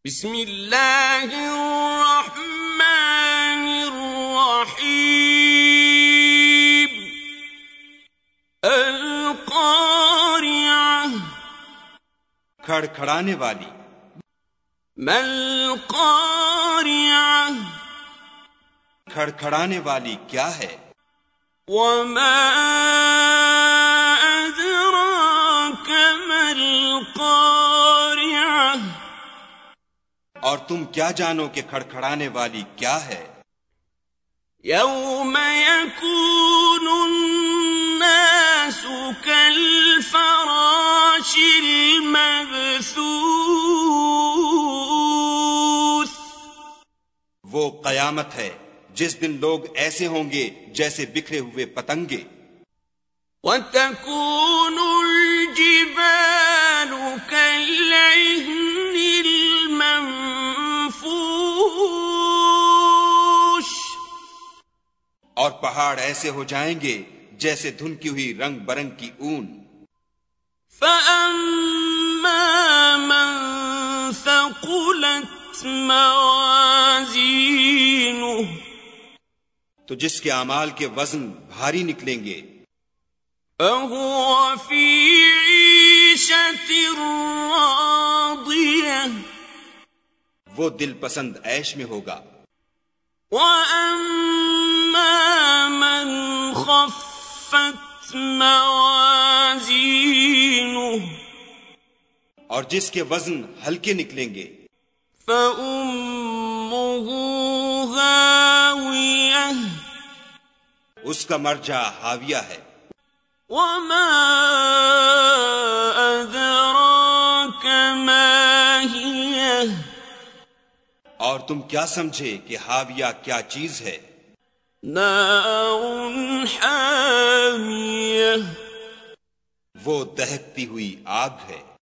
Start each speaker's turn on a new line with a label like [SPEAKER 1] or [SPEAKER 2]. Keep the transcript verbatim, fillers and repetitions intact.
[SPEAKER 1] بسم اللہ الرحمن الرحیم القارعہ
[SPEAKER 2] کھڑکھڑانے والی.
[SPEAKER 1] ما القارعہ
[SPEAKER 2] کھڑکھڑانے والی کیا ہے؟
[SPEAKER 1] وما ادراک ما القارعہ
[SPEAKER 2] اور تم کیا جانو کہ کھڑکھڑانے والی کیا ہے؟
[SPEAKER 1] یوم یکون الناس کالفراش المبثوث
[SPEAKER 2] وہ قیامت ہے جس دن لوگ ایسے ہوں گے جیسے بکھرے ہوئے پتنگے.
[SPEAKER 1] وَتَكُونُ الْجِبَالُ كَالْعِهْنِ الْمَنفُوشِ
[SPEAKER 2] اور پہاڑ ایسے ہو جائیں گے جیسے دھنکی ہوئی رنگ برنگ کی اون.
[SPEAKER 1] فَأَمَّا مَنْ ثَقُلَتْ مَوَازِينُهُ
[SPEAKER 2] تو جس کے اعمال کے وزن بھاری نکلیں گے
[SPEAKER 1] فَهُوَ فِي عِيشَةٍ رَاضِيَةٍ
[SPEAKER 2] وہ دل پسند عیش میں ہوگا.
[SPEAKER 1] وَأَمَّا مَنْ خَفَّتْ مَوَازِينُهُ
[SPEAKER 2] اور جس کے وزن ہلکے نکلیں گے
[SPEAKER 1] فَأُمُّهُ هَاوِيَةٌ
[SPEAKER 2] اس کا مرجع حاویہ ہے.
[SPEAKER 1] وَمَا أَدْرَاكَ مَا هِيَهْ
[SPEAKER 2] اور تم کیا سمجھے کہ حاویہ کیا چیز ہے؟
[SPEAKER 1] نَارٌ حَامِيَةٌ
[SPEAKER 2] وہ دہکتی ہوئی آگ ہے.